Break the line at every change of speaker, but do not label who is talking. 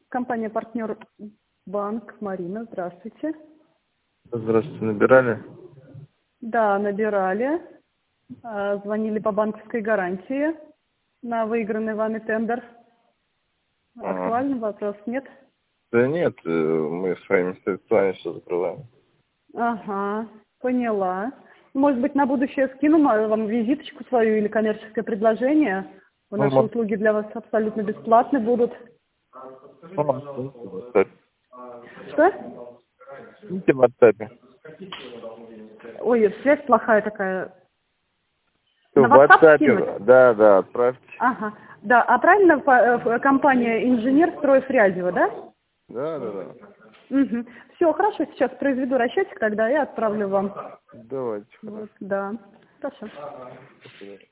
Компания «Партнер Банк». Марина, здравствуйте.
Здравствуйте, набирали?
Да, набирали. Звонили по банковской гарантии на выигранный вами тендер. Актуальный вопрос, нет?
Да нет, мы своими средствами все закрываем.
Ага, поняла. Может быть, на будущее скину вам визиточку свою или коммерческое предложение. Наши услуги для вас абсолютно бесплатны будут. Что?
Скиньте в WhatsApp.
Ой, связь плохая такая.
В
На WhatsApp
WhatsApp,
скинуть?
да, отправьте.
Ага. Да, а правильно компания «Инженер Строй Фрязева», да?
Да.
Угу. Все, хорошо, сейчас произведу расчетик тогда и отправлю вам.
Давайте.
Вот, да. Хорошо.
Спасибо.